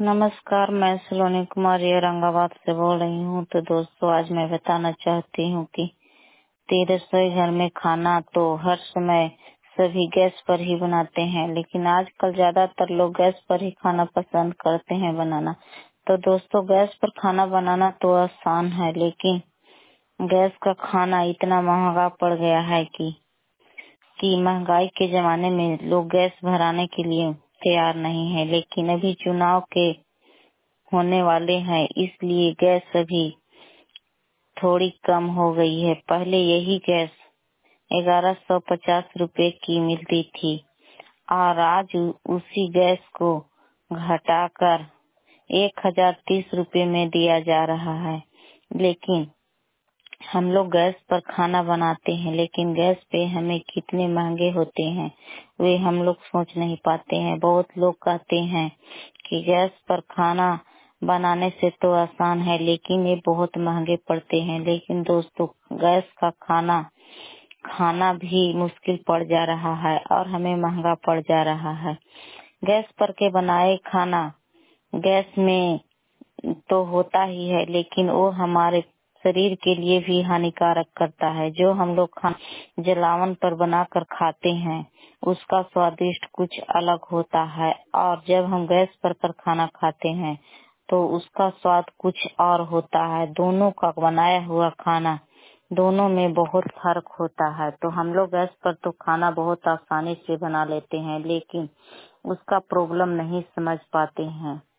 नमस्कार, मैं सलोनी कुमारी औरंगाबाद से बोल रही हूँ। तो दोस्तों, आज मैं बताना चाहती हूँ कि तेरे रसोई घर में खाना तो हर समय सभी गैस पर ही बनाते हैं, लेकिन आजकल ज्यादातर लोग गैस पर ही खाना पसंद करते हैं बनाना। तो दोस्तों, गैस पर खाना बनाना तो आसान है, लेकिन गैस का खाना इतना महंगा पड़ गया है कि महंगाई के जमाने में लोग गैस भराने के लिए तैयार नहीं है। लेकिन अभी चुनाव के होने वाले हैं, इसलिए गैस अभी थोड़ी कम हो गई है। पहले यही गैस 1150 रुपए की मिलती थी और आज उसी गैस को घटाकर 1030 रुपए में दिया जा रहा है। लेकिन हम लोग गैस पर खाना बनाते हैं, लेकिन गैस पे हमें कितने महंगे होते हैं वे हम लोग सोच नहीं पाते हैं। बहुत लोग कहते हैं कि गैस पर खाना बनाने से तो आसान है, लेकिन ये बहुत महंगे पड़ते हैं। लेकिन दोस्तों, गैस का खाना खाना भी मुश्किल पड़ जा रहा है और हमें महंगा पड़ जा रहा है। गैस पर के बनाए खाना गैस में तो होता ही है, लेकिन वो हमारे शरीर के लिए भी हानिकारक करता है। जो हम लोग खाना जलावन पर बनाकर खाते हैं उसका स्वादिष्ट कुछ अलग होता है, और जब हम गैस पर खाना खाते हैं तो उसका स्वाद कुछ और होता है। दोनों का बनाया हुआ खाना, दोनों में बहुत फर्क होता है। तो हम लोग गैस पर तो खाना बहुत आसानी से बना लेते हैं, लेकिन उसका प्रॉब्लम नहीं समझ पाते हैं।